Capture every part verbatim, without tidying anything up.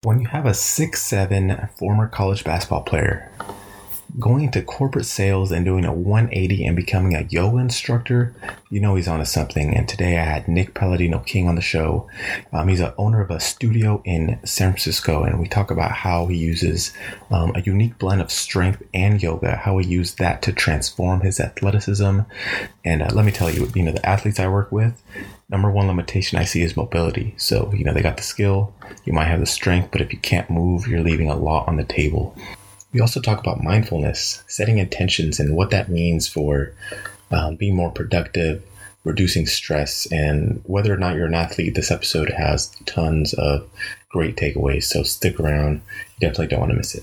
When you have a six seven former college basketball player going into corporate sales and doing a one eighty and becoming a yoga instructor, you know he's onto something. And today I had Nick Palladino King on the show. Um, he's the owner of a studio in San Francisco, and we talk about how he uses um, a unique blend of strength and yoga, how he used that to transform his athleticism. And uh, let me tell you, you know, the athletes I work with, number one limitation I see is mobility. So, you know, they got the skill, you might have the strength, but if you can't move, you're leaving a lot on the table. We also talk about mindfulness, setting intentions, and what that means for um, being more productive, reducing stress, and whether or not you're an athlete. This episode has tons of great takeaways, so stick around. You definitely don't want to miss it.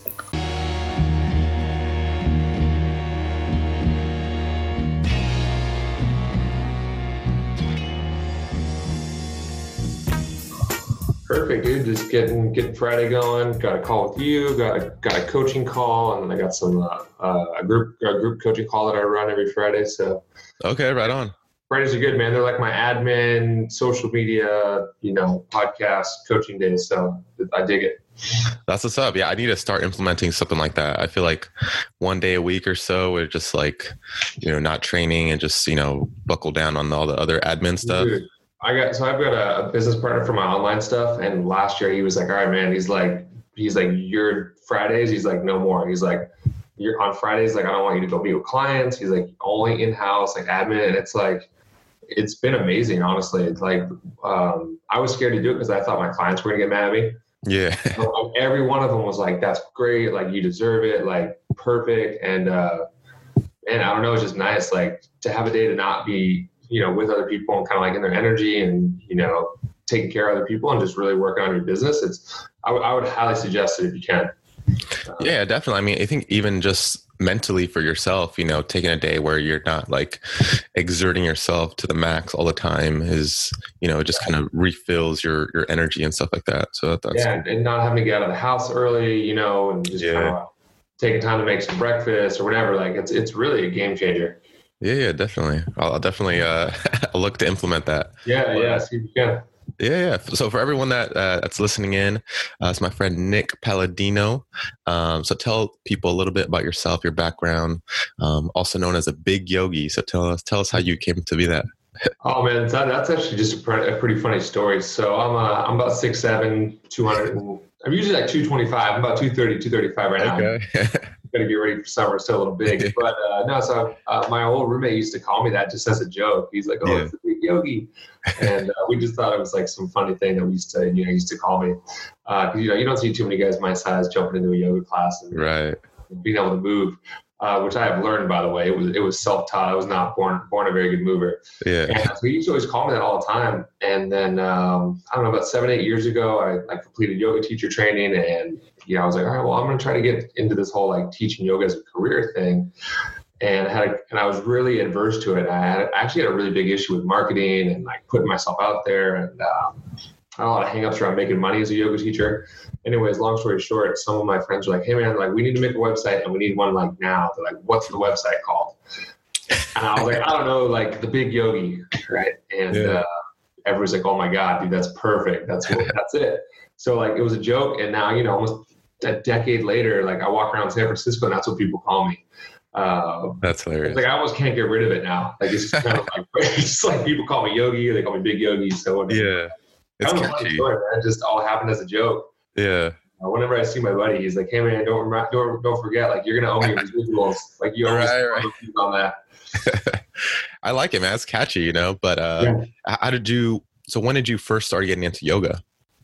Perfect, dude. Just getting getting Friday going. Got a call with you. Got a got a coaching call, and then I got some uh, uh, a group a group coaching call that I run every Friday. So okay, right on. Fridays are good, man. They're like my admin, social media, you know, podcast, coaching days. So I dig it. That's what's up. Yeah, I need to start implementing something like that. I feel like one day a week or so, we're just like, you know, not training and just, you know, buckle down on all the other admin stuff. Dude. I got, so I've got a, a business partner for my online stuff. And last year he was like, all right, man, he's like, he's like, you're Fridays. He's like, no more. He's like, you're on Fridays. Like, I don't want you to go meet with clients. He's like, only in-house, like admin. And it's like, it's been amazing. Honestly. It's like, um, I was scared to do it because I thought my clients were gonna get mad at me. Yeah. So every one of them was like, that's great. Like, you deserve it. Like, perfect. And, uh, and I don't know, it's just nice. Like, to have a day to not be, you know, with other people and kind of like in their energy and, you know, taking care of other people and just really working on your business. It's, I, w- I would highly suggest it if you can. Um, yeah, definitely. I mean, I think even just mentally for yourself, you know, taking a day where you're not like exerting yourself to the max all the time is, you know, it just kind of refills your, your energy and stuff like that. So that's yeah. Cool. And not having to get out of the house early, you know, and just yeah. kind of taking time to make some breakfast or whatever. Like it's, it's really a game changer. Yeah, yeah, definitely. I'll, I'll definitely uh, look to implement that. Yeah, but, yeah, see if you can. Yeah, yeah. So for everyone that uh, that's listening in, uh, it's my friend Nick Palladino. Um, so tell people a little bit about yourself, your background, um, also known as a big yogi. So tell us, tell us how you came to be that. Oh man, that, that's actually just a, pre- a pretty funny story. So I'm uh, I'm about six seven, two hundred. And, I'm usually like two twenty-five. I'm about two thirty, two thirty-five right now. Okay. Got to get ready for summer. Still a little big, but uh, no. So uh, my old roommate used to call me that just as a joke. He's like, "Oh, yeah. It's a big yogi," and uh, we just thought it was like some funny thing that we used to, you know, used to call me because uh, you know you don't see too many guys my size jumping into a yoga class and right. being able to move. Uh, which I have learned, by the way. It was it was self-taught. I was not born born a very good mover. Yeah. And so he used to always call me that all the time. And then um, I don't know, about seven, eight years ago, I, I completed yoga teacher training, and yeah, I was like, all right, well, I'm going to try to get into this whole like teaching yoga as a career thing. And I had a, and I was really adverse to it. I had I actually had a really big issue with marketing and like putting myself out there, and um, I had a lot of hangups around making money as a yoga teacher. Anyways, long story short, some of my friends were like, hey man, like we need to make a website and we need one like now. They're like, what's the website called? And I was like, I don't know, like the big yogi, right? And yeah. uh, everyone's like, oh my God, dude, that's perfect. That's what, that's it. So like it was a joke. And now, you know, almost a decade later, like I walk around San Francisco and that's what people call me. Uh, that's hilarious. Like I almost can't get rid of it now. Like it's just kind of like, it's just like people call me Yogi, or they call me Big Yogi. So whatever. Yeah, it's kind of catchy. Story, man. It just all happened as a joke. Yeah. Uh, whenever I see my buddy, he's like, "Hey man, don't don't don't forget, like you're gonna owe me residuals. Like you always right, right. on that." I like it, man. It's catchy, you know. But uh, yeah. How did you? So when did you first start getting into yoga?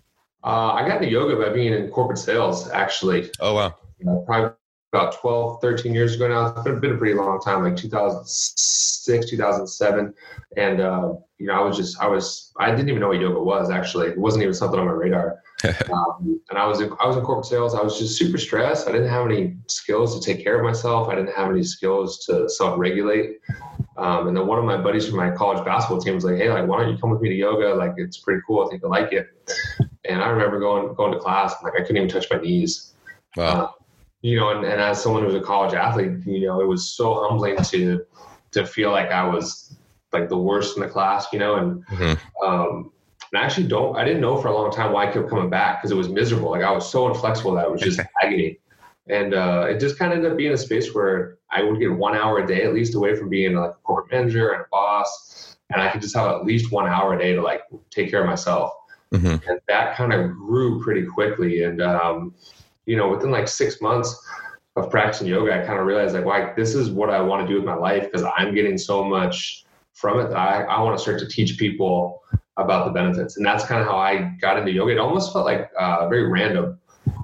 Uh, I got into yoga by being in corporate sales, actually. Oh wow! Uh, probably about twelve, thirteen years ago now. It's been, been a pretty long time, like two thousand six, two thousand seven, and uh, you know, I was just, I was, I didn't even know what yoga was. Actually, it wasn't even something on my radar. um, and I was in, I was in corporate sales. I was just super stressed. I didn't have any skills to take care of myself. I didn't have any skills to self-regulate. Um, and then one of my buddies from my college basketball team was like, "Hey, like, why don't you come with me to yoga? Like, it's pretty cool. I think I like it." And I remember going going to class, and like I couldn't even touch my knees. Wow. Uh, you know, and, and as someone who was a college athlete, you know, it was so humbling to to feel like I was like the worst in the class, you know, and mm-hmm. um, And I actually don't, I didn't know for a long time why I kept coming back, because it was miserable. Like I was so inflexible that it was just agony. And uh, it just kind of ended up being a space where I would get one hour a day at least away from being like a corporate manager and a boss. And I could just have at least one hour a day to like take care of myself. Mm-hmm. And that kind of grew pretty quickly. And, um, you know, within like six months of practicing yoga, I kind of realized like, wow, this is what I want to do with my life, because I'm getting so much from it that I, I want to start to teach people about the benefits. And that's kind of how I got into yoga. It almost felt like uh, very random.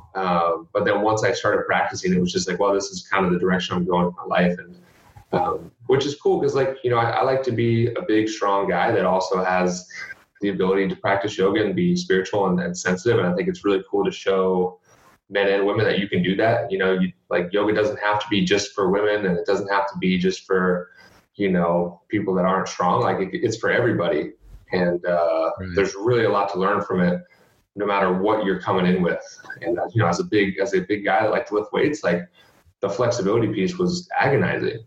Uh, but then once I started practicing, it was just like, well, this is kind of the direction I'm going with my life. And um, which is cool, because like, you know, I, I like to be a big, strong guy that also has the ability to practice yoga and be spiritual and, and sensitive. And I think it's really cool to show men and women that you can do that. You know, you, like yoga doesn't have to be just for women, and it doesn't have to be just for, you know, people that aren't strong. Like it, it's for everybody. And uh, right. There's really a lot to learn from it, no matter what you're coming in with. And, uh, you know, as a big, as a big guy that liked to lift weights, like the flexibility piece was agonizing.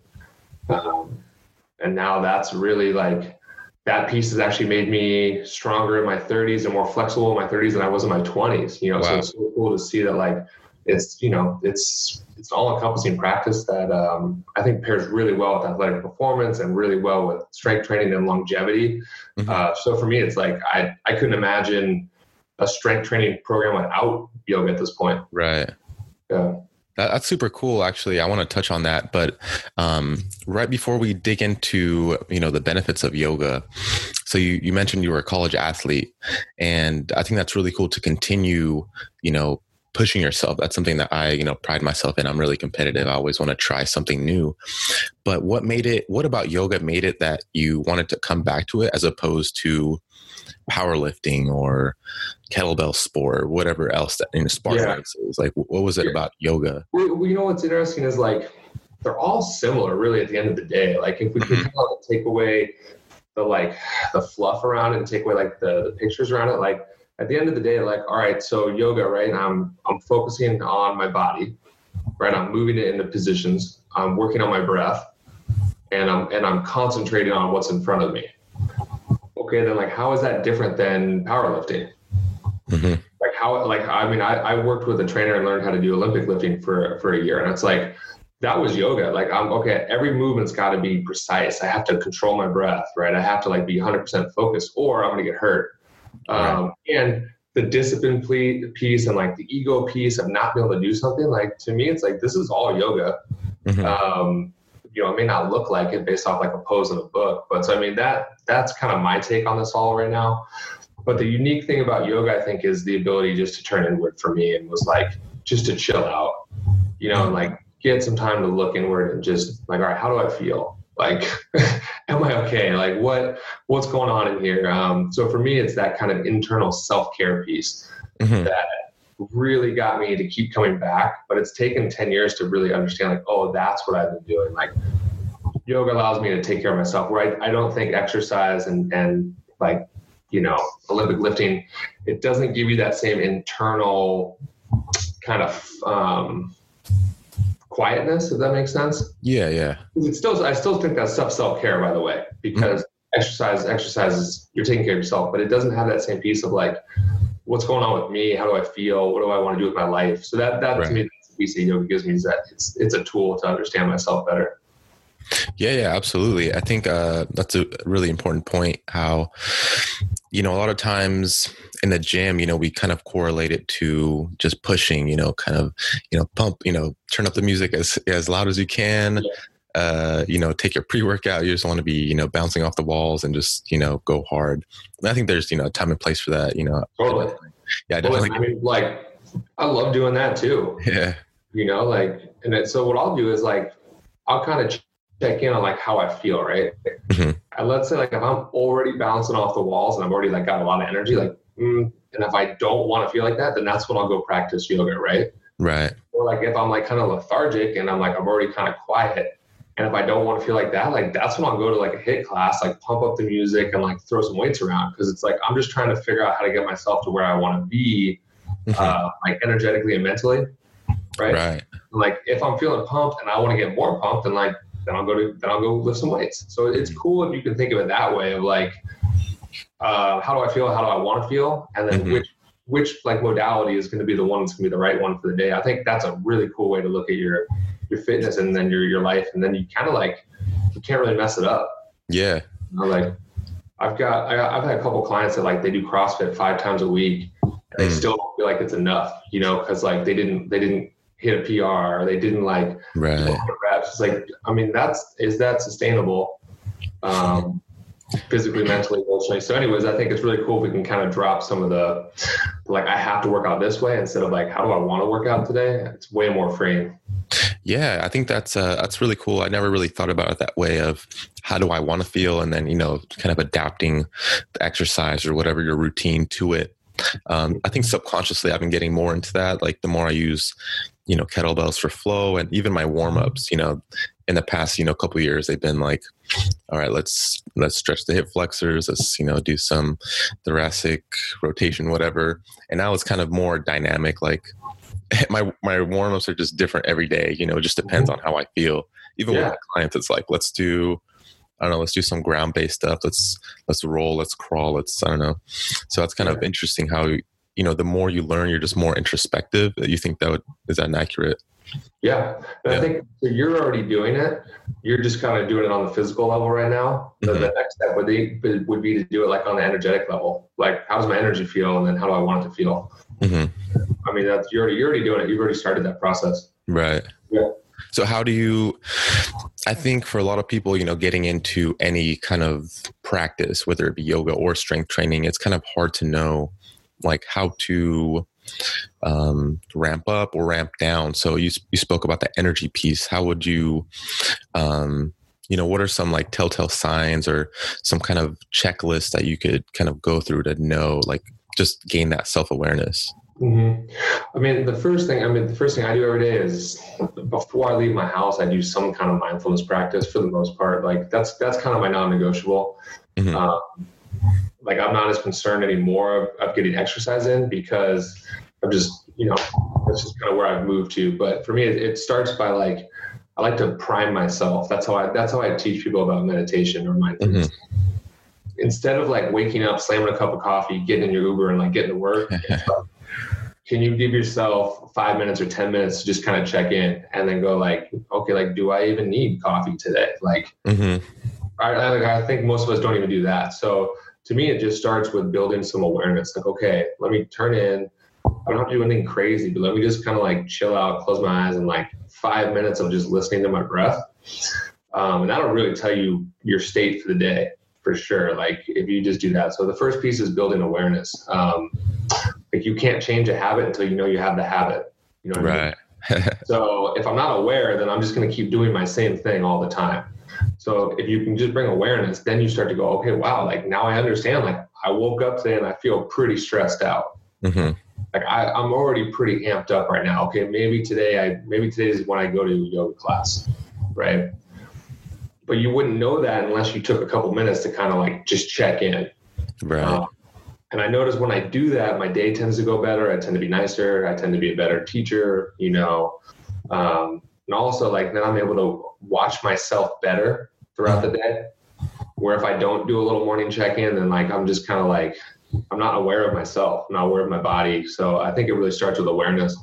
Um, and now that's really like, that piece has actually made me stronger in my thirties and more flexible in my thirties than I was in my twenties, you know. Wow. So it's so cool to see that, like, it's, you know, it's, it's all encompassing practice that um, I think pairs really well with athletic performance and really well with strength training and longevity. Mm-hmm. Uh, so for me, it's like, I, I couldn't imagine a strength training program without yoga at this point. Right. Yeah. That, that's super cool. Actually, I want to touch on that, but um, right before we dig into, you know, the benefits of yoga. So you, you mentioned you were a college athlete, and I think that's really cool to continue, you know, pushing yourself. That's something that I, you know, pride myself in. I'm really competitive. I always want to try something new. But what made it, what about yoga made it that you wanted to come back to it as opposed to powerlifting or kettlebell sport or whatever else that in Spartan yeah. is? Like, what was it yeah. about yoga? Well, you know, what's interesting is like, they're all similar really at the end of the day. Like if we can kind of take away the, like the fluff around it and take away like the, the pictures around it, like, at the end of the day, like, all right, so yoga, right? I'm I'm focusing on my body, right? I'm moving it into positions. I'm working on my breath, and I'm and I'm concentrating on what's in front of me. Okay, then like, how is that different than powerlifting? Mm-hmm. Like how? Like I mean, I, I worked with a trainer and learned how to do Olympic lifting for for a year, and it's like that was yoga. Like I'm okay. Every movement's got to be precise. I have to control my breath, right? I have to like be one hundred percent focused, or I'm gonna get hurt. Um, and the discipline piece and like the ego piece of not being able to do something, like to me, it's like, this is all yoga. Mm-hmm. Um, you know, it may not look like it based off like a pose in a book, but so, I mean, that, that's kind of my take on this all right now. But the unique thing about yoga, I think, is the ability just to turn inward for me, and was like, just to chill out, you know, and like get some time to look inward and just like, all right, how do I feel? Like, am I okay? Like what, what's going on in here? Um, so for me, it's that kind of internal self-care piece mm-hmm. that really got me to keep coming back, but it's taken ten years to really understand like, oh, that's what I've been doing. Like yoga allows me to take care of myself, where I, I don't think exercise and, and like, you know, Olympic lifting, it doesn't give you that same internal kind of, um, quietness, if that makes sense. Yeah, yeah. It's still, I still think that's stuff self-care, by the way, because mm-hmm. exercise, exercise is, you're taking care of yourself, but it doesn't have that same piece of like, what's going on with me? How do I feel? What do I want to do with my life? So that, that right. to me, that's the piece that yoga gives me, is that it's, it's a tool to understand myself better. Yeah, yeah, absolutely. I think uh, that's a really important point, how, you know, a lot of times in the gym, you know, we kind of correlate it to just pushing, you know, kind of, you know, pump, you know, turn up the music as, as loud as you can, yeah. uh, you know, take your pre-workout. You just want to be, you know, bouncing off the walls and just, you know, go hard. And I think there's, you know, a time and place for that, you know. Totally. Yeah, definitely. Well, I mean, like, I love doing that too. Yeah. You know, like, and it, so what I'll do is like, I'll kind of check in on like how I feel, right? Mm-hmm. And let's say like if I'm already bouncing off the walls and I've already like got a lot of energy, like, mm, and if I don't want to feel like that, then that's when I'll go practice yoga, right? Right. Or like if I'm like kind of lethargic and I'm like, I'm already kind of quiet, and if I don't want to feel like that, like that's when I'll go to like a HIIT class, like pump up the music and like throw some weights around. Cause it's like, I'm just trying to figure out how to get myself to where I want to be, mm-hmm. uh, like energetically and mentally. Right. Right. Like if I'm feeling pumped and I want to get more pumped, then like, then I'll go to, then I'll go lift some weights. So it's cool if you can think of it that way, of like, uh, how do I feel? How do I want to feel? And then mm-hmm. which which like modality is going to be the one that's going to be the right one for the day. I think that's a really cool way to look at your your fitness and then your your life, and then you kind of like you can't really mess it up. Yeah, you know, like I've got I, I've had a couple clients that like they do CrossFit five times a week. And they mm. still don't feel like it's enough, you know, because like they didn't they didn't hit a P R or they didn't like right. you know, reps. It's like I mean that's is that sustainable? Um, physically, mentally, emotionally. So anyways, I think it's really cool if we can kind of drop some of the, like, I have to work out this way instead of like, how do I want to work out today? It's way more freeing. Yeah, I think that's uh, that's really cool. I never really thought about it that way of how do I want to feel? And then, you know, kind of adapting the exercise or whatever your routine to it. Um, I think subconsciously I've been getting more into that. Like the more I use, you know, kettlebells for flow and even my warm-ups, you know, in the past, you know, couple of years, they've been like, all right, let's, let's stretch the hip flexors. Let's, you know, do some thoracic rotation, whatever. And now it's kind of more dynamic. Like my, my warm-ups are just different every day. You know, it just depends on how I feel. Even yeah. with my clients, it's like, let's do, I don't know, let's do some ground-based stuff. Let's, let's roll, let's crawl. Let's, I don't know. So that's kind yeah. of interesting how, you know, the more you learn, you're just more introspective. You think that would, is that inaccurate? Yeah. And yeah. I think so you're already doing it. You're just kind of doing it on the physical level right now. Mm-hmm. The, the next step would be, would be to do it like on the energetic level. Like, how does my energy feel? And then how do I want it to feel? Mm-hmm. I mean, that's, you're already, you're already doing it. You've already started that process. Right. Yeah. So how do you, I think for a lot of people, you know, getting into any kind of practice, whether it be yoga or strength training, it's kind of hard to know like how to um, ramp up or ramp down. So you you spoke about the energy piece. How would you, um, you know, what are some like telltale signs or some kind of checklist that you could kind of go through to know, like just gain that self-awareness? Mm-hmm. I mean, the first thing, I mean, the first thing I do every day is before I leave my house, I do some kind of mindfulness practice for the most part. Like that's, that's kind of my non-negotiable. Mm-hmm. Um, like I'm not as concerned anymore of, of getting exercise in because I'm just, you know, that's just kind of where I've moved to. But for me, it, it starts by like, I like to prime myself. That's how I, that's how I teach people about meditation or mindfulness. Mm-hmm. Instead of like waking up, slamming a cup of coffee, getting in your Uber and like getting to work, can you give yourself five minutes or ten minutes to just kind of check in and then go like, okay, like, do I even need coffee today? Like, mm-hmm. I, I, I think most of us don't even do that. So to me, it just starts with building some awareness. Like, okay, let me turn in. I don't have to do anything crazy, but let me just kind of like chill out, close my eyes, and like five minutes of just listening to my breath. Um, and that'll really tell you your state for the day for sure. Like if you just do that. So the first piece is building awareness. Um, like you can't change a habit until you know you have the habit. You know what right. I mean? So if I'm not aware, then I'm just going to keep doing my same thing all the time. So if you can just bring awareness, then you start to go, okay, wow, like now I understand, like I woke up today and I feel pretty stressed out. Mm-hmm. Like I, I'm already pretty amped up right now. Okay, maybe today I, maybe today is when I go to yoga class, right? But you wouldn't know that unless you took a couple minutes to kind of like just check in. Right. Um, and I notice when I do that, my day tends to go better. I tend to be nicer. I tend to be a better teacher, you know. Um, and also like then I'm able to watch myself better throughout the day, where if I don't do a little morning check-in, then like I'm just kind of like I'm not aware of myself, I'm not aware of my body. So I think it really starts with awareness,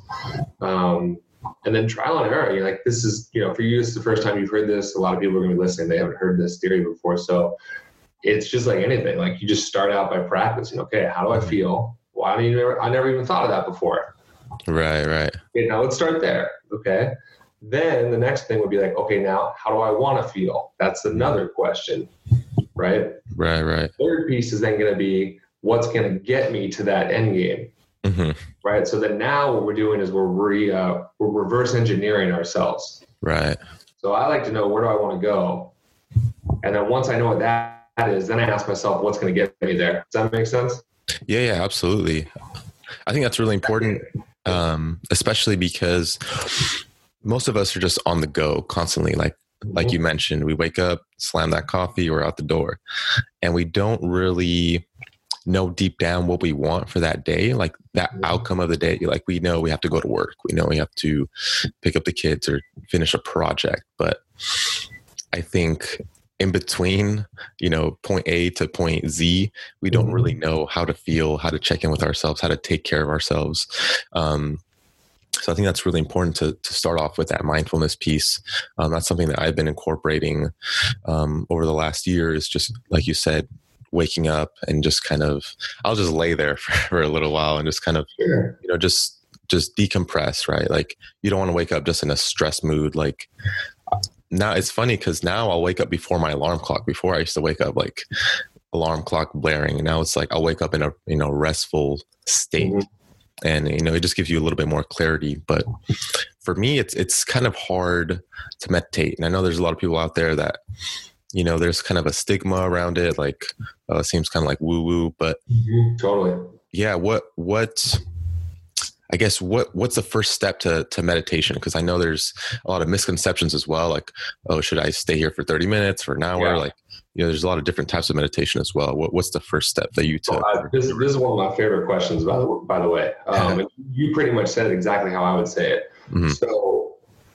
um, and then trial and error. You're like, this is, you know, for you, this is the first time you've heard this. A lot of people are going to be listening, they haven't heard this theory before. So it's just like anything. Like you just start out by practicing. Okay, how do I feel? Why do you never? I never even thought of that before. Right, right. Okay, now let's start there. Okay. Then the next thing would be like, okay, now how do I want to feel? That's another question, right? Right, right. Third piece is then going to be what's going to get me to that end game, mm-hmm. right? So then now what we're doing is we're re, uh, we're reverse engineering ourselves. Right. So I like to know, where do I want to go? And then once I know what that is, then I ask myself, what's going to get me there? Does that make sense? Yeah, yeah, absolutely. I think that's really important, um, especially because most of us are just on the go constantly. Like, mm-hmm. like you mentioned, we wake up, slam that coffee, we're out the door, and we don't really know deep down what we want for that day. Like that mm-hmm. outcome of the day, like we know we have to go to work. We know we have to pick up the kids or finish a project. But I think in between, you know, point A to point Z, we don't Mhm. really know how to feel, how to check in with ourselves, how to take care of ourselves. Um, so I think that's really important to to start off with that mindfulness piece. Um, that's something that I've been incorporating um, over the last year, is just like you said, waking up and just kind of, I'll just lay there for, for a little while and just kind of, Sure. you know, just just decompress, right? Like, you don't want to wake up just in a stress mood. Like, now it's funny because now I'll wake up before my alarm clock. Before, I used to wake up like alarm clock blaring, and now it's like I'll wake up in a, you know, restful state. Mhm. And, you know, it just gives you a little bit more clarity. But for me, it's it's kind of hard to meditate. And I know there's a lot of people out there that, you know, there's kind of a stigma around it, like, uh, it seems kind of like woo woo. But Mhm. Totally. yeah, what what I guess what what's the first step to to meditation? Because I know there's a lot of misconceptions as well. Like, oh, should I stay here for thirty minutes or an hour? Yeah. Like, you know, there's a lot of different types of meditation as well. What, what's the first step that you So, took? uh, this, this is one of my favorite questions, by the, by the way. Um, and you pretty much said it exactly how I would say it. Mhm. So,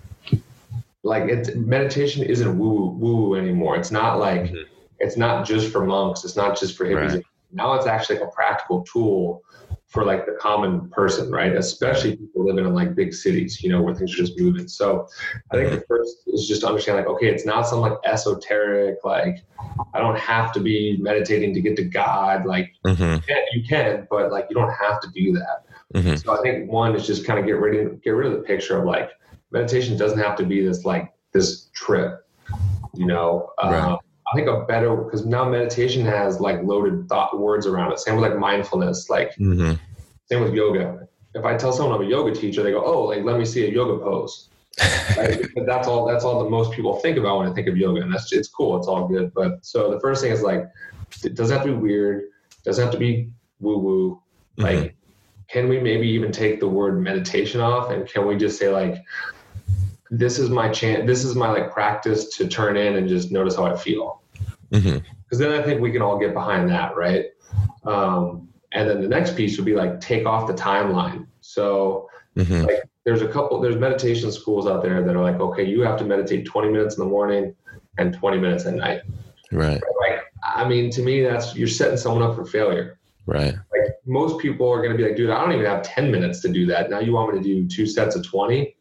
like, it's, meditation isn't woo woo anymore. It's not like, Mhm. it's not just for monks. It's not just for hippies. Right. Now it's actually like a practical tool for like the common person, right? Especially people living in like big cities, you know, where things are just moving. So I think Mhm. the first is just to understand like, okay, it's not some like esoteric, like I don't have to be meditating to get to God. Like Mhm. you can, you can, but like you don't have to do that. Mhm. So I think one is just kind of get rid of, get rid of the picture of like meditation doesn't have to be this like this trip, you know. Right. Um, I think a better, because now meditation has like loaded thought words around it. Same with like mindfulness, like Mhm. same with yoga. If I tell someone I'm a yoga teacher, they go, "Oh, like let me see a yoga pose." Right? Because that's all. That's all that most people think about when they think of yoga, and that's it's cool. It's all good. But so the first thing is like, it doesn't have to be weird. It doesn't have to be woo woo. Like, Mhm. can we maybe even take the word meditation off, and can we just say like, this is my chance. This is my like practice to turn in and just notice how I feel. Mhm. Because then I think we can all get behind that, right? Um, and then the next piece would be like take off the timeline. So Mhm. like there's a couple, there's meditation schools out there that are like, okay, you have to meditate twenty minutes in the morning and twenty minutes at night. Right. Like, I mean, to me, that's, you're setting someone up for failure. Right. Like most people are going to be like, dude, I don't even have ten minutes to do that. Now you want me to do two sets of twenty,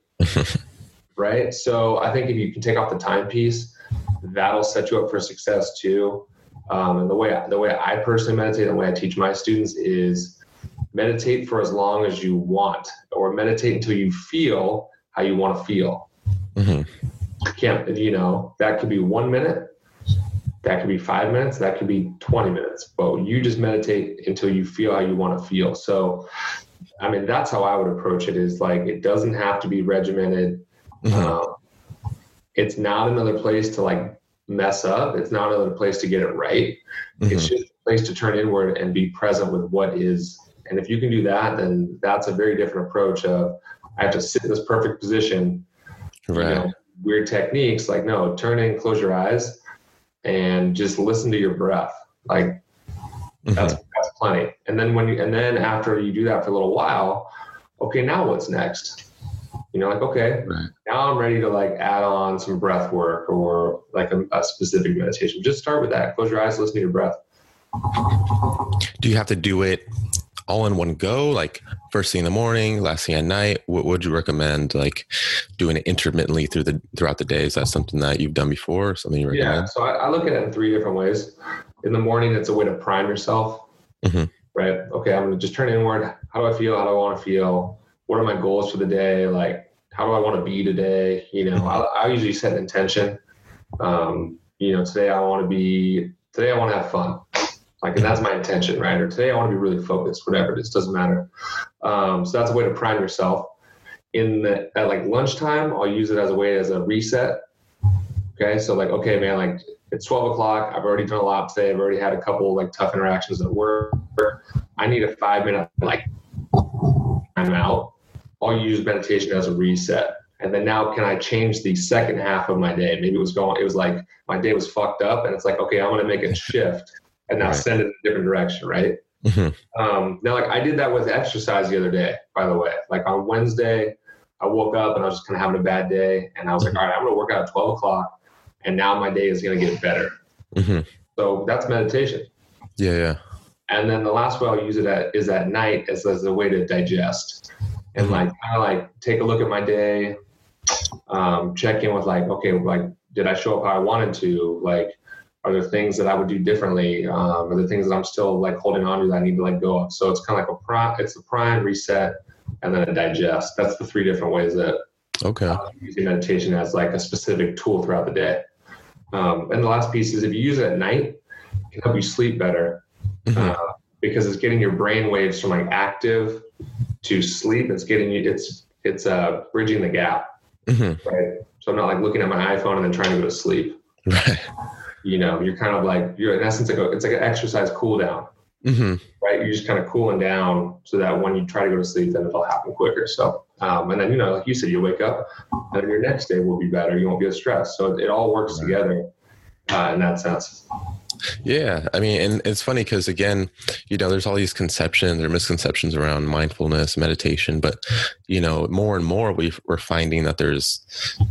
right? So I think if you can take off the time piece, that'll set you up for success too. Um, and the way the way I personally meditate, the way I teach my students is meditate for as long as you want, or meditate until you feel how you want to feel. Mhm. Can't, you know, that could be one minute, that could be five minutes, that could be twenty minutes, but you just meditate until you feel how you want to feel. So, I mean, that's how I would approach it, is like, it doesn't have to be regimented. Mhm. Um, it's not another place to like mess up. It's not another place to get it right. It's Mhm. just a place to turn inward and be present with what is. And if you can do that, then that's a very different approach of, I have to sit in this perfect position, Right. you know, weird techniques. Like, no, turn in, close your eyes, and just listen to your breath. Like Mhm. that's, that's plenty. And then when you, and then after you do that for a little while, okay, now what's next? You know, like, okay, Right. now I'm ready to like add on some breath work or like a, a specific meditation. Just start with that. Close your eyes, listen to your breath. Do you have to do it all in one go, like first thing in the morning, last thing at night? What would you recommend, like doing it intermittently through the throughout the day? Is that something that you've done before, or something you recommend? Yeah. So I, I look at it in three different ways. In the morning, it's a way to prime yourself, Mhm. right? Okay, I'm going to just turn inward. How do I feel? How do I want to feel? What are my goals for the day? Like, how do I want to be today? You know, I, I usually set an intention. Um, you know, today I want to be, today I want to have fun. Like, and that's my intention, right? Or today I want to be really focused, whatever it is, doesn't matter. Um, so that's a way to prime yourself. In the, at like lunchtime, I'll use it as a way, as a reset. Okay. So like, okay, man, like it's twelve o'clock. I've already done a lot today. I've already had a couple like tough interactions at work. I need a five minute, like, time out. I'll use meditation as a reset. And then now can I change the second half of my day? Maybe it was going, it was like my day was fucked up, and it's like, okay, I'm going to make a shift and now Right. send it in a different direction. Right. Mhm. Um, now, like I did that with exercise the other day, by the way. Like on Wednesday, I woke up and I was just kind of having a bad day. And I was like, all right, I'm going to work out at twelve o'clock. and now my day is going to get better. Mm-hmm. So that's meditation. Yeah, yeah. And then the last way I'll use it at is at night as, as a way to digest and Mm-hmm. like kind of like take a look at my day, um, check in with like, okay, like did I show up how I wanted to? Like, are there things that I would do differently? Um, are there things that I'm still like holding on to that I need to let go of? So it's kind of like a prime, it's a prime, reset, and then a digest. That's the three different ways that Okay. uh, using meditation as like a specific tool throughout the day. Um, and the last piece is if you use it at night, it can help you sleep better Mm-hmm. uh, because it's getting your brain waves from like active to sleep. It's getting you, it's, it's uh, bridging the gap, Mm-hmm. right? So I'm not like looking at my iPhone and then trying to go to sleep. Right. You know, you're kind of like, you're in essence, like a, it's like an exercise cool down, Mm-hmm. right? You're just kind of cooling down so that when you try to go to sleep, then it'll happen quicker. So, um, and then, you know, like you said, you wake up and then your next day will be better. You won't be as stressed. So it, it all works Right. together uh, in that sense. Yeah. I mean, and it's funny because again, you know, there's all these conceptions or misconceptions around mindfulness, meditation, but, you know, more and more we've, we're finding that there's,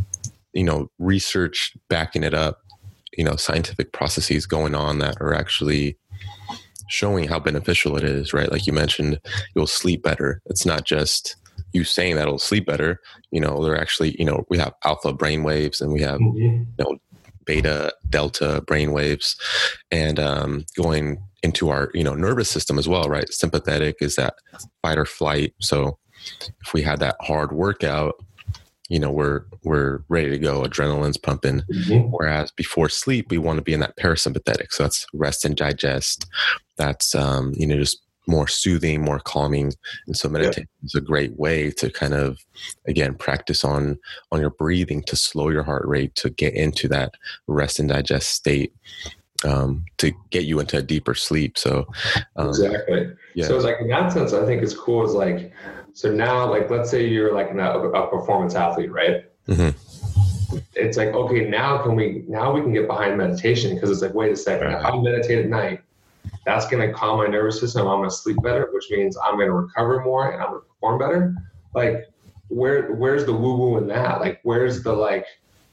you know, research backing it up, you know, scientific processes going on that are actually showing how beneficial it is, right? Like you mentioned, you'll sleep better. It's not just you saying that it'll sleep better. You know, they're actually, you know, we have alpha brain waves and we have, Mm-hmm. you know, beta, delta brain waves, and um, going into our, you know, nervous system as well, right? Sympathetic is that fight or flight. So if we had that hard workout, you know, we're, we're ready to go. Adrenaline's pumping. Mm-hmm. Whereas before sleep, we want to be in that parasympathetic. So that's rest and digest. That's, um, you know, just more soothing, more calming. And so meditation yep. is a great way to kind of, again, practice on, on your breathing to slow your heart rate, to get into that rest and digest state, um, to get you into a deeper sleep. So, um, exactly. Yeah. So it's like in that sense, I think it's cool is like, so now, like, let's say you're like an, a, a performance athlete, right? Mm-hmm. It's like, okay, now can we, now we can get behind meditation because it's like, wait a second, Right. if I meditate at night, that's going to calm my nervous system. I'm going to sleep better, which means I'm going to recover more and I'm going to perform better. Like, where, where's the woo woo in that? Like, where's the, like,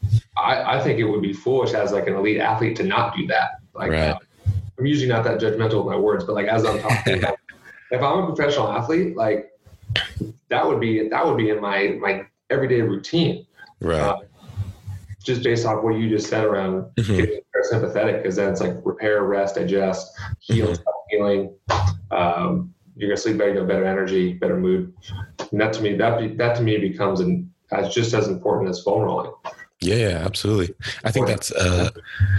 I, I think it would be foolish as like an elite athlete to not do that. Like, Right. uh, I'm usually not that judgmental with my words, but like, as I'm talking about, if I'm a professional athlete, like that would be, that would be in my, my everyday routine. Right. Uh, just based off what you just said around Mm-hmm. getting parasympathetic, because then it's like repair, rest, digest, heal, Mm-hmm. stop healing. Um, you're gonna sleep better, you have better energy, better mood. And that to me, that that to me becomes an as just as important as foam rolling. Yeah, yeah, absolutely. I think that's, uh,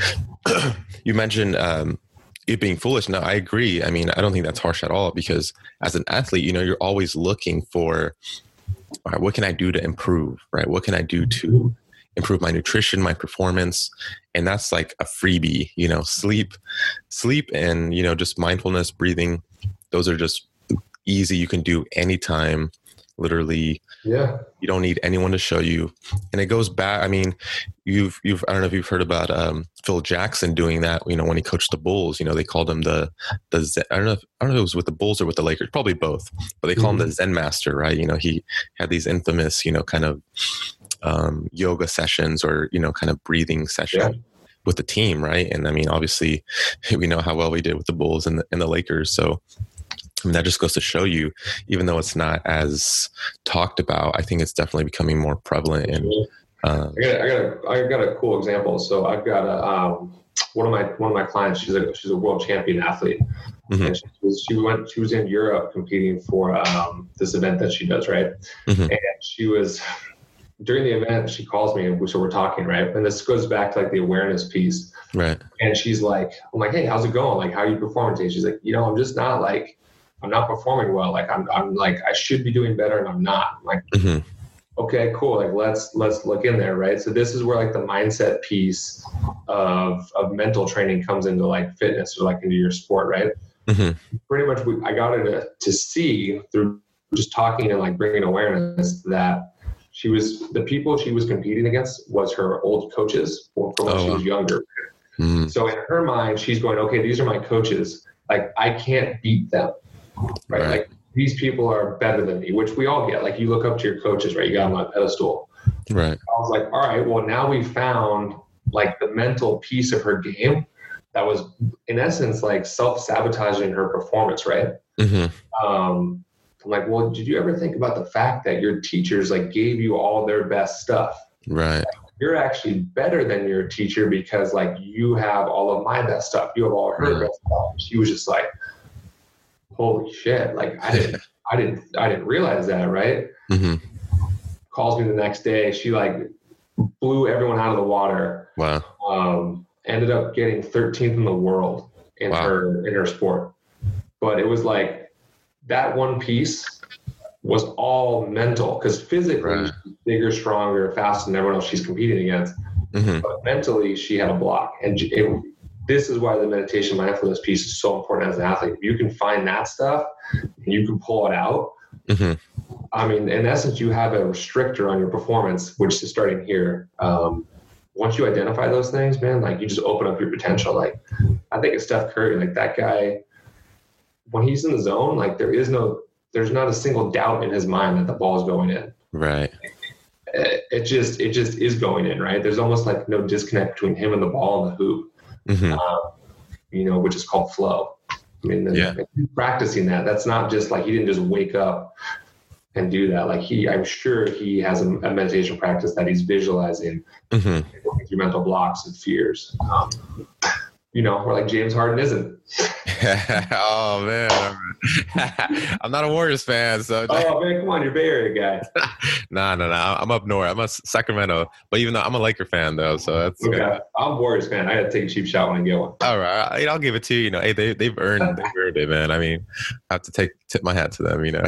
you mentioned, um, it being foolish. No, I agree. I mean, I don't think that's harsh at all because as an athlete, you know, you're always looking for, all right, what can I do to improve, right? What can I do to improve my nutrition, my performance? And that's like a freebie, you know, sleep, sleep and, you know, just mindfulness, breathing. Those are just easy. You can do anytime, literally. Yeah. You don't need anyone to show you. And it goes back. I mean, you've, you've, I don't know if you've heard about um, Phil Jackson doing that, you know, when he coached the Bulls, you know, they called him the, the, Zen, I don't know if, I don't know if it was with the Bulls or with the Lakers, probably both, but they call mm-hmm. him the Zen master, right? You know, he had these infamous, you know, kind of um, yoga sessions or, you know, kind of breathing sessions yeah. with the team. Right. And I mean, obviously we know how well we did with the Bulls and the, and the Lakers. So, I mean, that just goes to show you, even though it's not as talked about, I think it's definitely becoming more prevalent. And uh, I got, I got, a, I got a cool example. So I've got a um, one of my one of my clients. She's a she's a world champion athlete, mm-hmm. and she was she went she was in Europe competing for um, this event that she does, right? Mm-hmm. And she was during the event. She calls me, and so we're talking, right? And this goes back to like the awareness piece, right? And she's like, I'm like, hey, how's it going? Like, how are you performing today? She's like, you know, I'm just not like. I'm not performing well. Like I'm, I'm like, I should be doing better and I'm not. I'm like, mm-hmm. okay, cool. Like let's, let's look in there. Right. So this is where like the mindset piece of, of mental training comes into like fitness or like into your sport. Right. Mm-hmm. Pretty much we, I got her to, to see through just talking and like bringing awareness that she was, the people she was competing against was her old coaches from when oh. she was younger. Mm-hmm. So in her mind, she's going, okay, these are my coaches. Like I can't beat them. Right? right. Like these people are better than me, which we all get. Like you look up to your coaches, right? You got them on a pedestal. Right. I was like, all right, well now we found like the mental piece of her game that was in essence like self-sabotaging her performance, right? Mm-hmm. Um, I'm like, well, did you ever think about the fact that your teachers like gave you all their best stuff? Right. Like, you're actually better than your teacher because like you have all of my best stuff. You have all of her yeah. best stuff. She was just like, holy shit. Like I didn't, I didn't, I didn't realize that. Right. Mm-hmm. Calls me the next day. She like blew everyone out of the water. Wow. Um, ended up getting thirteenth in the world in wow. her, in her sport. But it was like that one piece was all mental because physically right. she's bigger, stronger, faster than everyone else she's competing against. Mm-hmm. But mentally she had a block. And it, this is why the meditation mindfulness piece is so important as an athlete. If you can find that stuff and you can pull it out. Mm-hmm. I mean, in essence, you have a restrictor on your performance, which is starting here. Um, once you identify those things, man, like you just open up your potential. Like I think of Steph Curry, like that guy, when he's in the zone, like there is no, there's not a single doubt in his mind that the ball is going in. Right. It, it just, it just is going in, right? There's almost like no disconnect between him and the ball and the hoop, mm-hmm. um, you know, which is called flow. I mean, yeah. practicing that, that's not just like, he didn't just wake up and do that. Like he, I'm sure he has a, a meditation practice that he's visualizing mm-hmm. through mental blocks and fears. Um, you know, where like James Harden isn't. oh man, I'm not a Warriors fan, so. Oh man, come on, you're Bay Area guy. nah, nah, nah. I'm up north. I'm a Sacramento, but even though I'm a Laker fan though, so that's okay. good. I'm a Warriors fan. I had to take a cheap shot when I get one. All right, I'll give it to you. You know, hey, they they've earned they've earned it, man. I mean, I have to take tip my hat to them. You know.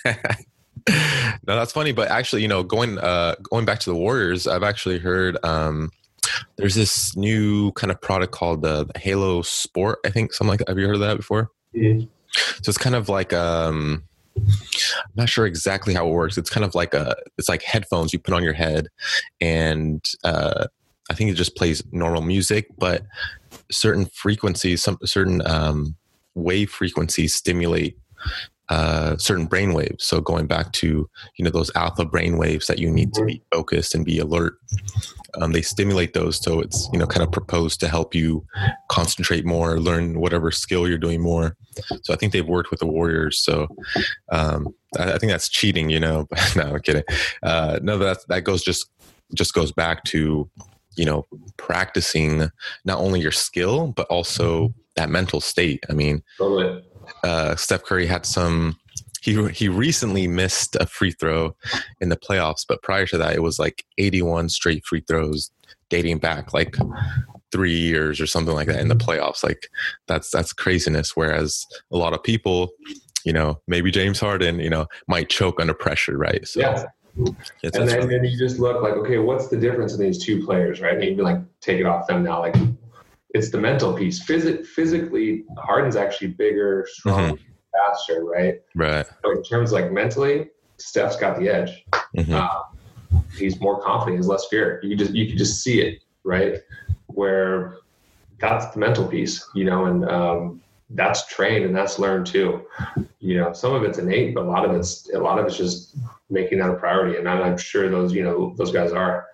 No, that's funny, but actually, you know, going uh going back to the Warriors, I've actually heard um there's this new kind of product called the, the Halo Sport, I think, something like that. Have you heard of that before? Mm-hmm. So it's kind of like um I'm not sure exactly how it works. It's kind of like a it's like headphones you put on your head, and uh I think it just plays normal music, but certain frequencies, some certain um wave frequencies stimulate uh, certain brain waves. So going back to, you know, those alpha brain waves that you need to be focused and be alert, um, they stimulate those. So it's, you know, kind of proposed to help you concentrate more, learn whatever skill you're doing more. So I think they've worked with the Warriors. So um, I, I think that's cheating, you know, but no, I'm kidding. Uh, no, that, that goes just, just goes back to, you know, practicing not only your skill, but also that mental state. I mean, totally. Uh, Steph Curry had some, he he recently missed a free throw in the playoffs, but prior to that, it was like eighty-one straight free throws dating back like three years or something like that in the playoffs. Like that's, that's craziness. Whereas a lot of people, you know, maybe James Harden, you know, might choke under pressure, right? So, yeah. It's, and then, really- then you just look like, okay, what's the difference in these two players, right? And you can like take it off them now. Like it's the mental piece. Physi- physically, Harden's actually bigger, stronger, mm-hmm. faster, right? Right. So in terms of like mentally, Steph's got the edge. Mm-hmm. Uh, he's more confident. He's less fear. You can just you can just see it, right? Where that's the mental piece, you know, and um, that's trained and that's learned too. You know, some of it's innate, but a lot of it's a lot of it's just making that a priority. And I'm sure those, you know, those guys are.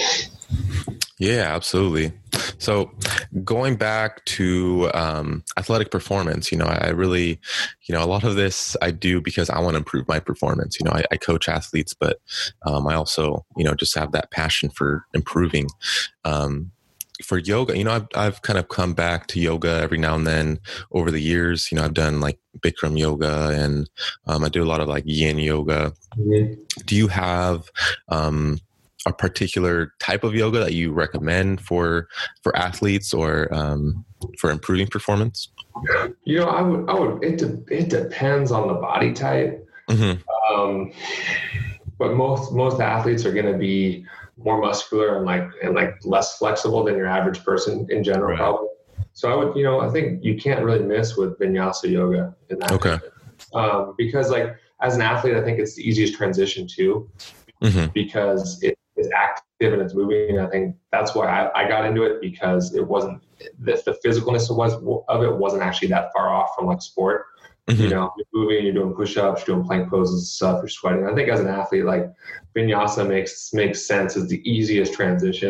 Yeah, absolutely. So going back to um, athletic performance, you know, I really, you know, a lot of this I do because I want to improve my performance. You know, I, I coach athletes, but um, I also, you know, just have that passion for improving. Um, for yoga, you know, I've, I've kind of come back to yoga every now and then over the years. You know, I've done like Bikram yoga and um, I do a lot of like yin yoga. Mm-hmm. Do you have um, a particular type of yoga that you recommend for for athletes or um, for improving performance? You know, I would, I would. It de- it depends on the body type. Mm-hmm. Um, but most most athletes are going to be more muscular and like and like less flexible than your average person in general, right. Probably. So I would, you know, I think you can't really miss with Vinyasa yoga in that. Okay. Um, because like as an athlete, I think it's the easiest transition too, mm-hmm. because it is active and it's moving. I think that's why I, I got into it, because it wasn't the, the physicalness was of it wasn't actually that far off from like sport. Mm-hmm. You know, you're moving, you're doing push-ups, you're doing plank poses and stuff, you're sweating. I think as an athlete, like Vinyasa makes makes sense as the easiest transition.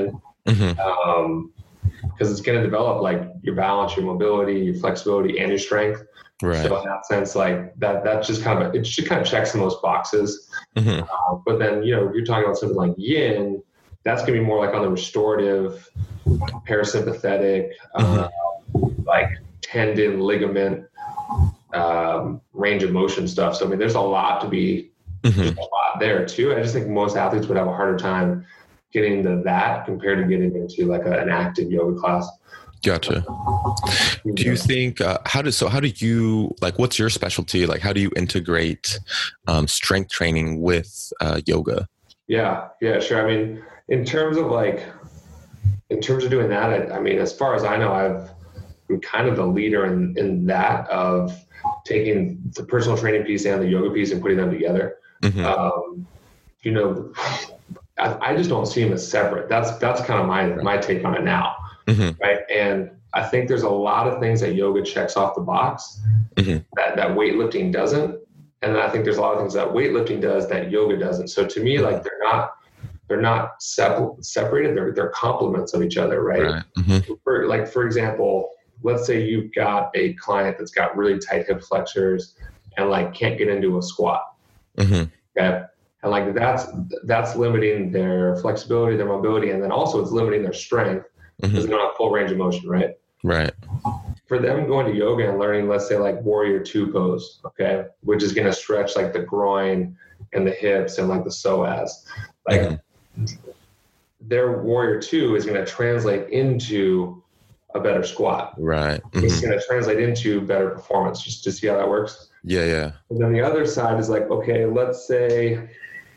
Mm-hmm. Um, because it's going to develop like your balance, your mobility, your flexibility, and your strength. Right. So in that sense, like that, that's just kind of, a, it should kind of check some of those boxes. Mm-hmm. Uh, but then, you know, if you're talking about something like yin, that's going to be more like on the restorative, parasympathetic, uh, mm-hmm. like tendon, ligament, um, range of motion stuff. So, I mean, there's a lot to be, mm-hmm. there's a lot there too. I just think most athletes would have a harder time getting into that compared to getting into like a, an active yoga class. Gotcha. Do you think, uh, how does, so how do you, like, what's your specialty? Like, how do you integrate um, strength training with uh, yoga? Yeah, yeah, sure. I mean, in terms of like, in terms of doing that, I, I mean, as far as I know, I've been kind of the leader in, in that of taking the personal training piece and the yoga piece and putting them together. Mm-hmm. Um, you know, I, I just don't see them as separate. That's, that's kind of my, my take on it now. Mm-hmm. Right. And I think there's a lot of things that yoga checks off the box mm-hmm. that, that weightlifting doesn't. And then I think there's a lot of things that weightlifting does that yoga doesn't. So to me, like they're not, they're not separ- separated. They're, they're complements of each other. Right. right. Mm-hmm. For, like, for example, let's say you've got a client that's got really tight hip flexors and like can't get into a squat. Mm-hmm. Okay. And like that's, that's limiting their flexibility, their mobility. And then also it's limiting their strength. Because mm-hmm. they don't have full range of motion, right? Right. For them going to yoga and learning, let's say like warrior two pose, okay, which is going to stretch like the groin and the hips and like the psoas, like mm-hmm. their warrior two is going to translate into a better squat. Right. Mm-hmm. It's going to translate into better performance. Just to see how that works. Yeah, yeah. And then the other side is like, okay, let's say.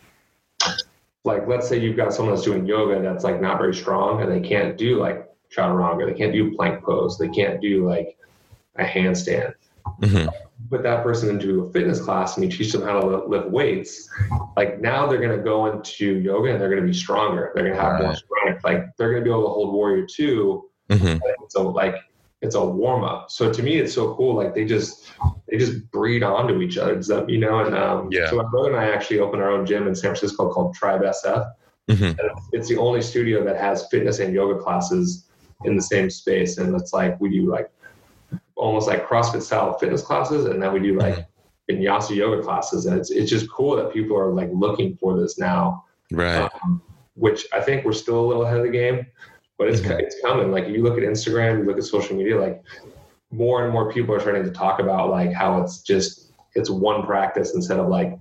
Like, let's say you've got someone that's doing yoga that's like not very strong and they can't do like chaturanga, they can't do plank pose, they can't do like a handstand. Mm-hmm. Put that person into a fitness class and you teach them how to lift weights. Like now they're going to go into yoga and they're going to be stronger. They're going to have right. more strength. Like they're going to be able to hold warrior two. Mm-hmm. So like it's a warm up. So to me, it's so cool. Like they just, they just breed onto each other, you know? And um, yeah. so my brother and I actually opened our own gym in San Francisco called Tribe S F. Mm-hmm. And it's the only studio that has fitness and yoga classes in the same space. And it's like, we do like almost like CrossFit style fitness classes. And then we do like mm-hmm. vinyasa yoga classes. And it's, it's just cool that people are like looking for this now. Right. Um, which I think we're still a little ahead of the game. But it's mm-hmm. it's coming. Like if you look at Instagram, you look at social media, like more and more people are starting to talk about like how it's just, it's one practice instead of like,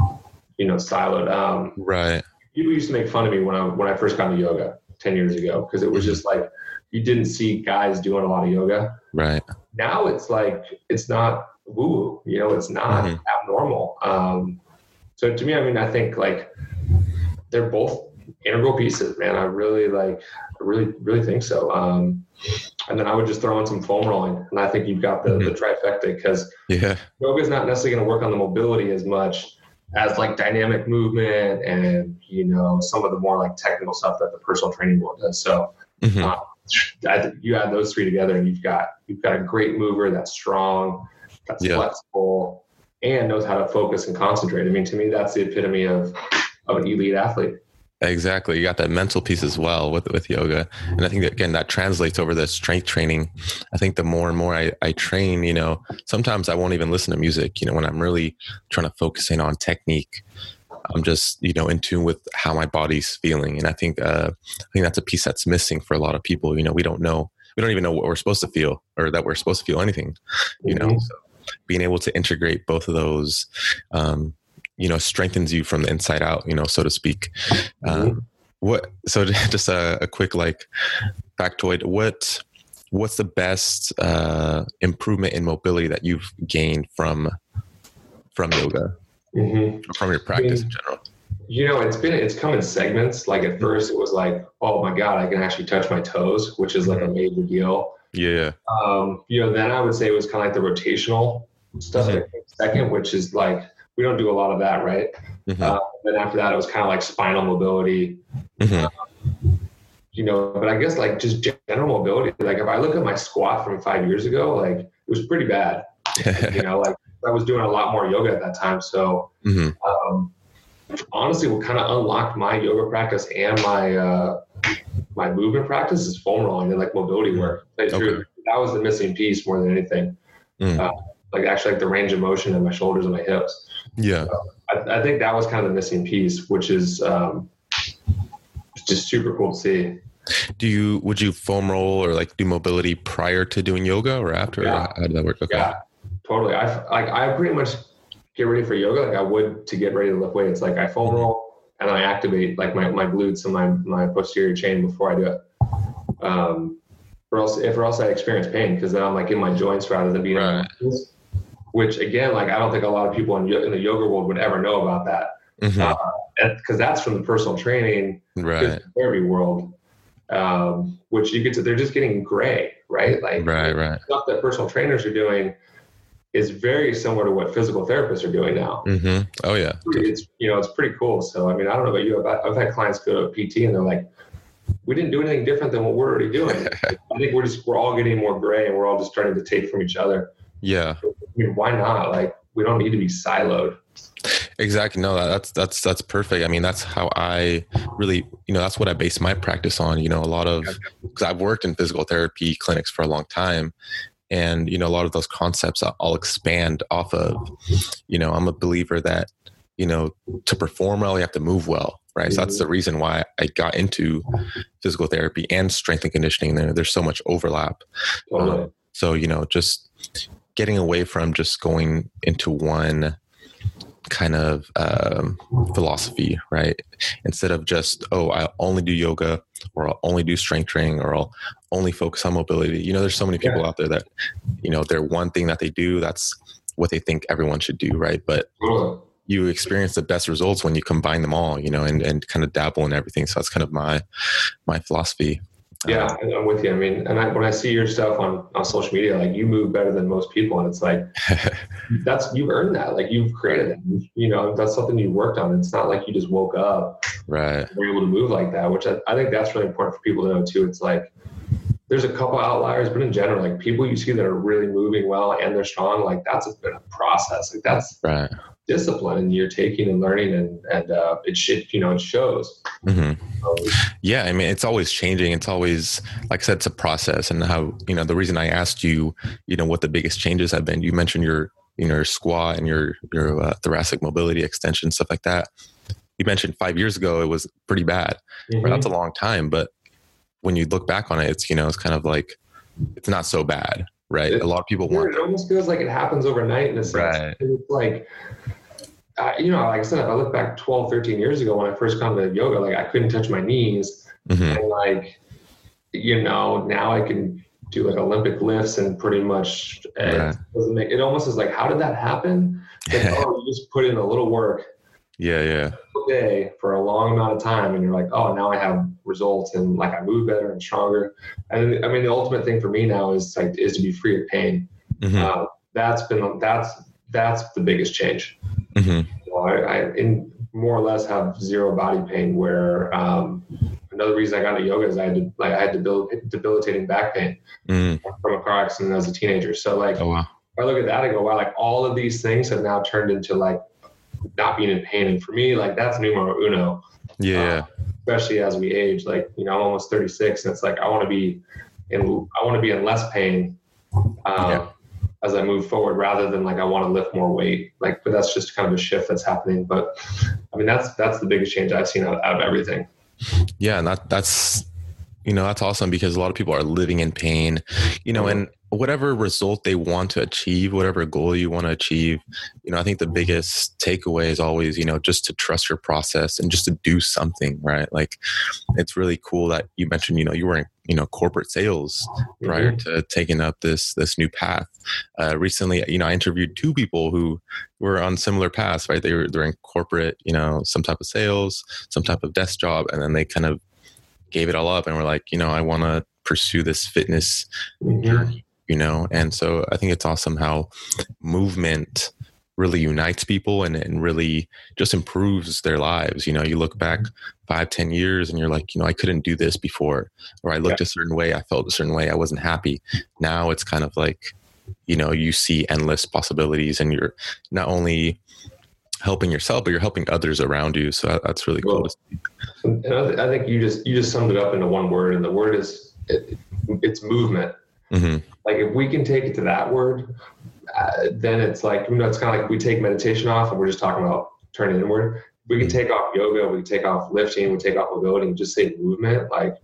you know, siloed. Um, right. People used to make fun of me when I, when I first got into yoga ten years ago, because it was just like, you didn't see guys doing a lot of yoga. Right. Now it's like, it's not woo, you know, it's not mm-hmm. abnormal. Um, so to me, I mean, I think like they're both integral pieces, man. I really like, I really, really think so. Um, and then I would just throw in some foam rolling, and I think you've got the, mm-hmm. the trifecta, because yeah. yoga is not necessarily going to work on the mobility as much as like dynamic movement and, you know, some of the more like technical stuff that the personal training world does. So mm-hmm. uh, I think you add those three together and you've got, you've got a great mover that's strong, that's yeah. flexible, and knows how to focus and concentrate. I mean, to me, that's the epitome of, of an elite athlete. Exactly. You got that mental piece as well with, with yoga. And I think that, again, that translates over the strength training. I think the more and more I, I train, you know, sometimes I won't even listen to music, you know, when I'm really trying to focus in on technique. I'm just, you know, in tune with how my body's feeling. And I think, uh, I think that's a piece that's missing for a lot of people. You know, we don't know, we don't even know what we're supposed to feel, or that we're supposed to feel anything, you know, mm-hmm. so being able to integrate both of those, um, you know, strengthens you from the inside out, you know, so to speak. Mm-hmm. Um, what, so just a, a quick, like factoid, what, what's the best, uh, improvement in mobility that you've gained from, from yoga, mm-hmm. from your practice I mean, in general? You know, it's been, it's come in segments. Like at first it was like, oh my God, I can actually touch my toes, which is like a major deal. Yeah. Um, you know, then I would say it was kind of like the rotational stuff mm-hmm. second, which is like, we don't do a lot of that, right? Mm-hmm. Uh, then after that, it was kind of like spinal mobility, mm-hmm. um, you know, but I guess like just general mobility. Like if I look at my squat from five years ago, like it was pretty bad, you know, like I was doing a lot more yoga at that time. So mm-hmm. um, honestly, what kind of unlocked my yoga practice and my, uh, my movement practice is foam rolling and like mobility work. Like, Okay. that was the missing piece more than anything. Mm. Uh, like actually like the range of motion in my shoulders and my hips. Yeah. So I, I think that was kind of the missing piece, which is um, just super cool to see. Do you, would you foam roll or like do mobility prior to doing yoga or after? Yeah. How did that work? Okay. Yeah, totally. I like, I pretty much get ready for yoga like I would to get ready to lift weights. Like I foam roll and I activate like my, my glutes and my, my posterior chain before I do it. Um, or else, if or else I experience pain, because then I'm like in my joints rather than being Right. in my muscles, which again, like I don't think a lot of people in, in the yoga world would ever know about that. Mm-hmm. Uh, because that's from the personal training, Right. therapy world, um, which you get to, they're just getting gray, right? Like Right. Right. stuff that personal trainers are doing is very similar to what physical therapists are doing now. Mm-hmm. Oh yeah. It's, you know, it's pretty cool. So, I mean, I don't know about you, I've, I've had clients go to a P T and they're like, we didn't do anything different than what we're already doing. I think we're just, we're all getting more gray and we're all just starting to take from each other. Yeah. I mean, why not? Like, we don't need to be siloed. Exactly. No, that's, that's, that's perfect. I mean, that's how I really, you know, that's what I base my practice on. You know, a lot of, because I've worked in physical therapy clinics for a long time. And, you know, a lot of those concepts I'll expand off of. You know, I'm a believer that, you know, to perform well, you have to move well, right? So that's the reason why I got into physical therapy and strength and conditioning. There, there's so much overlap. Totally. Um, so, you know, just getting away from just going into one kind of um, philosophy, right? Instead of just, oh, I only do yoga, or I'll only do strength training, or I'll only focus on mobility. You know, there's so many people Yeah. out there that, you know, they're one thing that they do, that's what they think everyone should do, right? But Totally. you experience the best results when you combine them all, you know, and, and kind of dabble in everything. So that's kind of my, my philosophy. Yeah, Uh, I'm with you. I mean, and I, when I see your stuff on, on social media, like you move better than most people. And it's like, that's, you've earned that. Like you've created it, you know, that's something you worked on. It's not like you just woke up right. and were able to move like that, which I, I think that's really important for people to know too. It's like, there's a couple outliers, but in general, like people you see that are really moving well and they're strong, like that's been a process. Like that's Right. discipline and you're taking and learning and, and, uh, it should, you know, it shows. Mm-hmm. Um, Yeah, I mean, it's always changing. It's always, like I said, it's a process. And how, you know, the reason I asked you, you know, what the biggest changes have been, you mentioned your, you know, your squat and your, your uh, thoracic mobility extension, stuff like that. You mentioned five years ago, it was pretty bad. mhm. Right? That's a long time. But when you look back on it, it's, you know, it's kind of like, it's not so bad, right? It- A lot of people Yeah, want it almost feels like it happens overnight in a sense. Right. It's like, uh, you know, like I said, if I look back twelve, thirteen years ago when I first got into yoga, like I couldn't touch my knees. Mhm. And like, you know, now I can do like Olympic lifts and pretty much it Right. doesn't make, it almost is like, how did that happen? Like, oh, you just put in a little work Yeah, yeah. a day for a long amount of time and you're like, oh, now I have results and like I move better and stronger. And I mean, the ultimate thing for me now is like, is to be free of pain. Mhm. Uh, that's been, that's, that's the biggest change. Mhm. You know, I, I in more or less have zero body pain where, um, another reason I got into yoga is I had to, like, I had debil- debilitating back pain Mhm. from a car accident as a teenager. So like, Oh, wow. if I look at that, I go, wow, like all of these things have now turned into like not being in pain. And for me, like that's numero uno. Yeah, yeah. Uh, especially as we age, like, you know, I'm almost thirty-six and it's like, I want to be in, I want to be in less pain, um, Yeah. as I move forward rather than like, I want to lift more weight. Like, but that's just kind of a shift that's happening. But I mean, that's, that's the biggest change I've seen out, out of everything. Yeah, and that that's, you know, that's awesome because a lot of people are living in pain, you know, and whatever result they want to achieve, whatever goal you want to achieve, you know, I think the biggest takeaway is always, you know, just to trust your process and just to do something, right? Like it's really cool that you mentioned, you know, you were in, you know, corporate sales prior Mhm. to taking up this, this new path. Uh, recently, you know, I interviewed two people who were on similar paths, right? They were, they're in corporate, you know, some type of sales, some type of desk job, and then they kind of gave it all up and were like, you know, I want to pursue this fitness Mhm. journey, you know? And so I think it's awesome how movement really unites people and, and really just improves their lives. You know, you look back five, ten years and you're like, you know, I couldn't do this before, or I looked Yeah. a certain way, I felt a certain way, I wasn't happy. Now it's kind of like, you know, you see endless possibilities and you're not only helping yourself, but you're helping others around you. So that, that's really cool. Well, and I, I think you just you just summed it up into one word, and the word is it, it's movement. Mm-hmm. Like if we can take it to that word, uh, then it's like, you know, it's kind of like we take meditation off and we're just talking about turning inward. We can take off yoga, we can take off lifting, we take off mobility, and just say movement. Like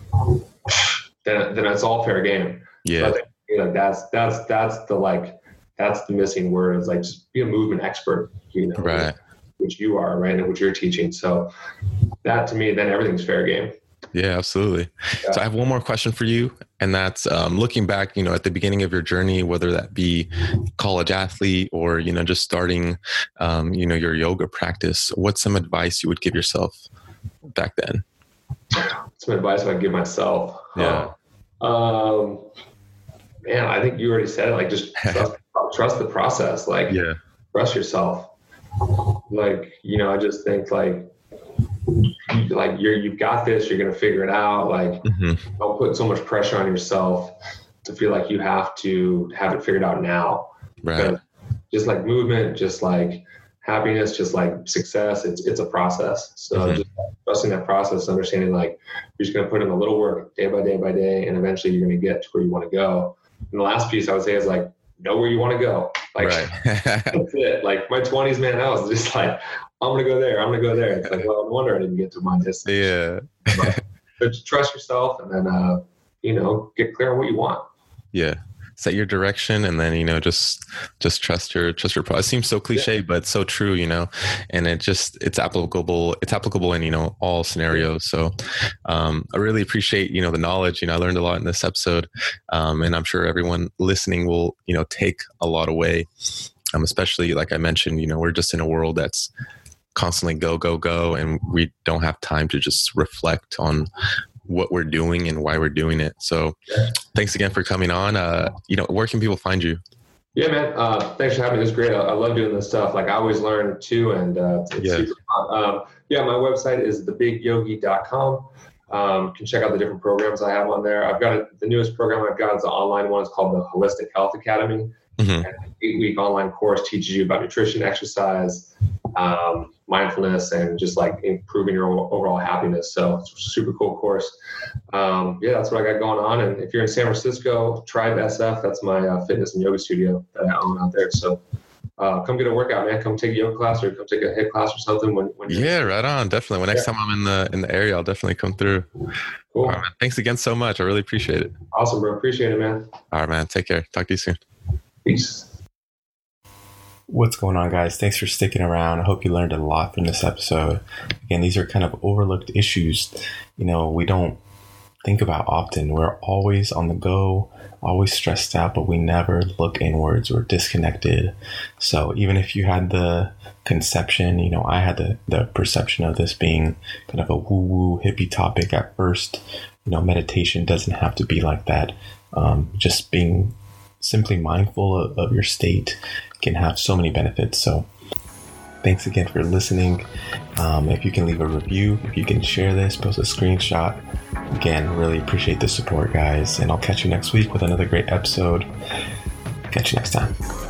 then then it's all fair game. Yeah, so I think, you know, that's that's that's the like that's the missing word. Is like just be a movement expert. You know, right. Which you are, right, and which you're teaching. So that to me, then everything's fair game. Yeah, absolutely. Yeah. So I have one more question for you, and that's um, looking back, you know, at the beginning of your journey, whether that be college athlete or, you know, just starting, um, you know, your yoga practice. What's some advice you would give yourself back then? Some advice I would give myself. Yeah. Um, um, man, I think you already said it. Like, just trust, trust the process. Like, yeah. trust yourself. Like, you know, I just think like, like you're, you've got this, you're going to figure it out. Like, mm-hmm. don't put so much pressure on yourself to feel like you have to have it figured out now. Right. Just like movement, just like happiness, just like success, it's, it's a process. So mm-hmm. just trusting that process, understanding like you're just going to put in a little work day by day by day, and eventually you're going to get to where you want to go. And the last piece I would say is like, know where you want to go. Like, right. that's it. Like my twenties, man, I was just like, I'm going to go there. I'm going to go there. It's like, well, no wonder I didn't get to my distance. Yeah. but, but just trust yourself, and then, uh, you know, get clear on what you want. Yeah. Set your direction, and then, you know, just, just trust your, trust your process. It seems so cliche, yeah. but it's so true, you know, and it just, it's applicable, it's applicable in, you know, all scenarios. So, um, I really appreciate, you know, the knowledge. You know, I learned a lot in this episode. Um, and I'm sure everyone listening will, you know, take a lot away. Um, especially like I mentioned, you know, we're just in a world that's constantly go, go, go. And we don't have time to just reflect on what we're doing and why we're doing it. So thanks again for coming on. Uh, you know, where can people find you? Yeah, man. Uh, thanks for having me. It was great. I, I love doing this stuff. Like I always learn too. And uh, it's yeah. super fun. Um, yeah, my website is the big yogi dot com. Um, you can check out the different programs I have on there. I've got a, the newest program I've got is the online one. It's called the Holistic Health Academy. Mm-hmm. An eight-week online course teaches you about nutrition, exercise, um, mindfulness, and just like improving your overall happiness. So it's a super cool course. Um, yeah, that's what I got going on. And if you're in San Francisco, Tribe S F, that's my uh, fitness and yoga studio that I own out there. So uh, come get a workout, man. Come take a yoga class or come take a HIIT class or something. When, when yeah, right on. Definitely. When next yeah. time I'm in the in the area, I'll definitely come through. Cool. All right, man. Thanks again so much. I really appreciate it. Awesome, bro. Appreciate it, man. All right, man. Take care. Talk to you soon. Peace. What's going on, guys? Thanks for sticking around. I hope you learned a lot from this episode. Again, these are kind of overlooked issues, you know, we don't think about often. We're always on the go, always stressed out, but we never look inwards. We're disconnected. So even if you had the conception, you know, I had the, the perception of this being kind of a woo-woo hippie topic at first. You know, meditation doesn't have to be like that. Um, just being simply mindful of, of your state can have so many benefits. So thanks again for listening. Um, if you can leave a review, if you can share this, post a screenshot. Again, really appreciate the support, guys. And I'll catch you next week with another great episode. Catch you next time.